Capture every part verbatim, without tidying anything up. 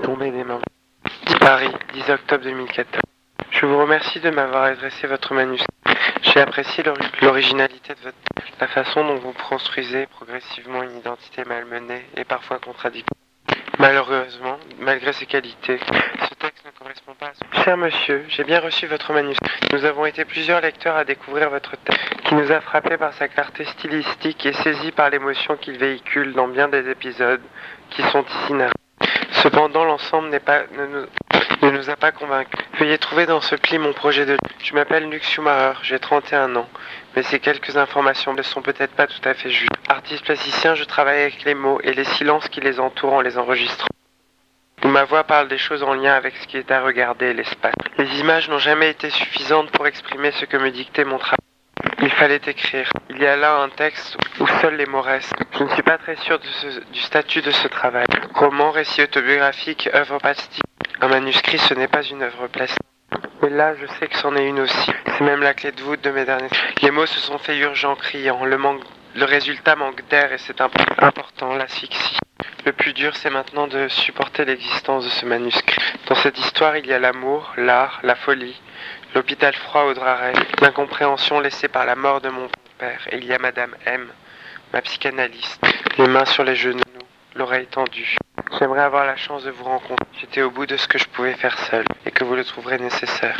Tombé des mains. Paris, dix octobre deux mille quatorze. Je vous remercie de m'avoir adressé votre manuscrit. J'ai apprécié l'ori- l'originalité de votre la façon dont vous construisez progressivement une identité malmenée et parfois contradictoire. Malheureusement, malgré ses qualités, ce texte ne correspond pas à ce... Cher monsieur, j'ai bien reçu votre manuscrit. Nous avons été plusieurs lecteurs à découvrir votre texte, qui nous a frappés par sa clarté stylistique et saisis par l'émotion qu'il véhicule dans bien des épisodes qui sont ici narrés. Cependant, l'ensemble n'est pas, ne, nous, ne nous a pas convaincus. Veuillez trouver dans ce pli mon projet de... Je m'appelle Luc Schumacher, j'ai trente et un ans, mais ces quelques informations ne sont peut-être pas tout à fait justes. Artiste plasticien, je travaille avec les mots et les silences qui les entourent en les enregistrant. Où ma voix parle des choses en lien avec ce qui est à regarder et l'espace. Les images n'ont jamais été suffisantes pour exprimer ce que me dictait mon travail. Il fallait écrire. Il y a là un texte où seuls les mots restent. Je ne suis pas très sûr de ce, du statut de ce travail. Roman, récit autobiographique, œuvre plastique. Un manuscrit, ce n'est pas une œuvre plastique. Mais là, je sais que c'en est une aussi. C'est même la clé de voûte de mes derniers... Les mots se sont fait urgents, criants. Le, manque... le résultat manque d'air et c'est imp... important, l'asphyxie. Le plus dur, c'est maintenant de supporter l'existence de ce manuscrit. Dans cette histoire, il y a l'amour, l'art, la folie, l'hôpital froid au drap raide, l'incompréhension laissée par la mort de mon père. Et il y a Madame M, ma psychanalyste, les mains sur les genoux, l'oreille tendue. J'aimerais avoir la chance de vous rencontrer. J'étais au bout de ce que je pouvais faire seul, et que vous le trouverez nécessaire.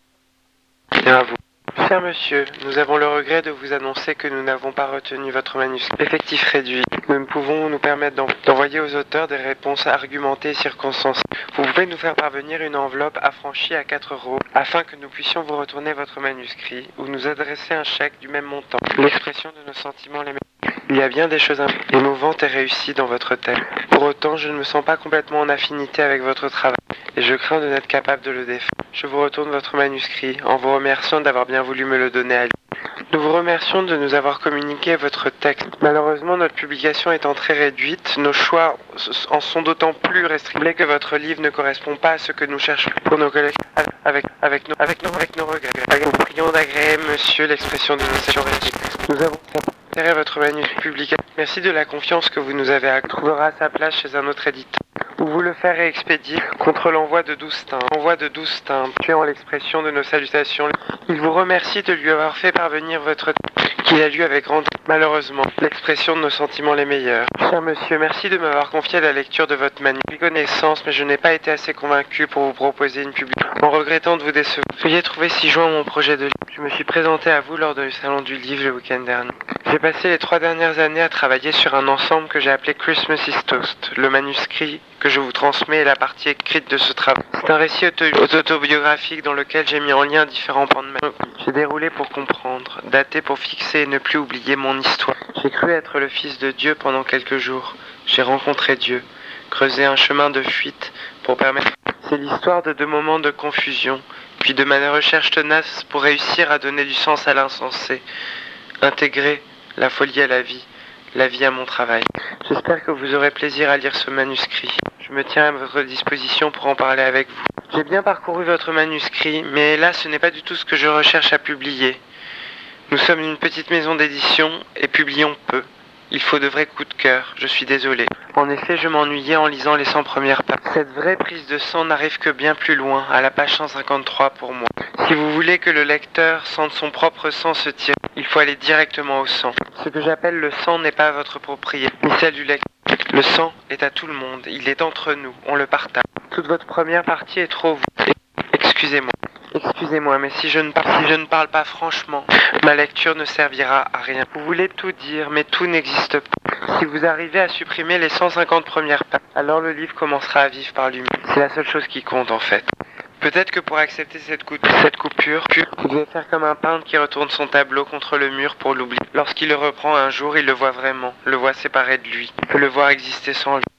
Bien à vous. Cher monsieur, nous avons le regret de vous annoncer que nous n'avons pas retenu votre manuscrit. Effectif réduit. Nous ne pouvons nous permettre d'envoyer aux auteurs des réponses argumentées et circonstanciées. Vous pouvez nous faire parvenir une enveloppe affranchie à quatre euros afin que nous puissions vous retourner votre manuscrit ou nous adresser un chèque du même montant. L'expression de nos sentiments les mêmes. Il y a bien des choses émouvantes et réussies dans votre texte. Pour autant, je ne me sens pas complètement en affinité avec votre travail et je crains de n'être capable de le défendre. Je vous retourne votre manuscrit en vous remerciant d'avoir bien voulu me le donner à lui. Nous vous remercions de nous avoir communiqué votre texte. Malheureusement, notre publication étant très réduite, nos choix en sont d'autant plus restrictés que votre livre ne correspond pas à ce que nous cherchons pour nos collègues. Avec, avec, nos, avec, nos, avec nos regrets. Nous vous prions d'agréer, monsieur, l'expression de nos sessions réduites. Nous avons intérêt à votre manuscrit publié. Merci de la confiance que vous nous avez accordée. Trouvera sa place chez un autre éditeur. Ou vous le ferez expédier contre l'envoi de douze timbres. Envoi de douze timbres, tuant l'expression de nos salutations. Il vous remercie de lui avoir fait parvenir votre qu'il a lu avec grande... Malheureusement, l'expression de nos sentiments les meilleurs. Cher monsieur, merci de m'avoir confié la lecture de votre manuscrit. Connaissance, mais je n'ai pas été assez convaincu pour vous proposer une publication. En regrettant de vous décevoir. Veuillez trouver ci-joint mon projet de livre. Je me suis présenté à vous lors du salon du livre le week-end dernier. J'ai passé les trois dernières années à travailler sur un ensemble que j'ai appelé Christmas is Toast. Le manuscrit que je vous transmets est la partie écrite de ce travail. C'est un récit auto autobiographique dans lequel j'ai mis en lien différents pans de ma vie. J'ai déroulé pour comprendre, daté pour fixer et ne plus oublier mon histoire. J'ai cru être le fils de Dieu pendant quelques jours. J'ai rencontré Dieu, creusé un chemin de fuite pour permettre... C'est l'histoire de deux moments de confusion, puis de ma recherche tenace pour réussir à donner du sens à l'insensé, intégrer la folie à la vie, la vie à mon travail. J'espère que vous aurez plaisir à lire ce manuscrit. Je me tiens à votre disposition pour en parler avec vous. J'ai bien parcouru votre manuscrit, mais là ce n'est pas du tout ce que je recherche à publier. Nous sommes une petite maison d'édition et publions peu. Il faut de vrais coups de cœur, je suis désolé. En effet, je m'ennuyais en lisant les cent premières pages. Cette vraie prise de sang n'arrive que bien plus loin, à la page cent cinquante-trois pour moi. Si vous voulez que le lecteur sente son propre sang se tirer, il faut aller directement au sang. Ce que j'appelle le sang n'est pas votre propriété, ni celle du lecteur. Le sang est à tout le monde, il est entre nous, on le partage. Toute votre première partie est trop vous. Excusez-moi. Excusez-moi, mais si je, ne parle, si je ne parle pas franchement, ma lecture ne servira à rien. Vous voulez tout dire, mais tout n'existe pas. Si vous arrivez à supprimer les cent cinquante premières pages, alors le livre commencera à vivre par lui-même. C'est la seule chose qui compte en fait. Peut-être que pour accepter cette, coup cette coupure, vous devez faire comme un peintre qui retourne son tableau contre le mur pour l'oublier. Lorsqu'il le reprend un jour, il le voit vraiment, le voit séparé de lui, il peut le voir exister sans lui.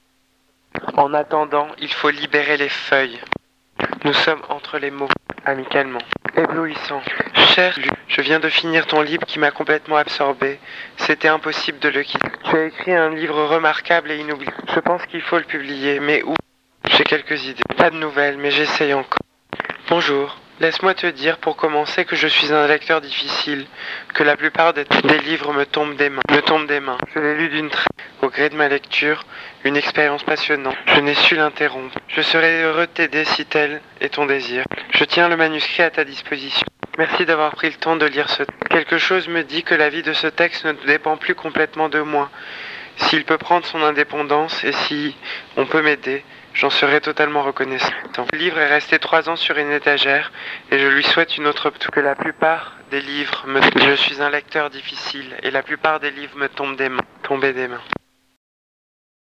En attendant, il faut libérer les feuilles. Nous sommes entre les mots, amicalement. Éblouissant. Cher Luc, je viens de finir ton livre qui m'a complètement absorbé. C'était impossible de le quitter. Tu as écrit un livre remarquable et inoubliable. Je pense qu'il faut le publier, mais où? J'ai quelques idées. Pas de nouvelles, mais j'essaye encore. Bonjour. Laisse-moi te dire pour commencer que je suis un lecteur difficile, que la plupart des, des livres me tombent des mains. Me tombent des mains. Je l'ai lu d'une traite. gré de ma lecture, une expérience passionnante. Je n'ai su l'interrompre. Je serais heureux de t'aider si tel est ton désir. Je tiens le manuscrit à ta disposition. Merci d'avoir pris le temps de lire ce texte. Quelque chose me dit que la vie de ce texte ne dépend plus complètement de moi. S'il peut prendre son indépendance et si on peut m'aider, j'en serai totalement reconnaissant. Le livre est resté trois ans sur une étagère et je lui souhaite une autre que la plupart des livres me... Je suis un lecteur difficile et la plupart des livres me tombent des mains. Tombaient des mains.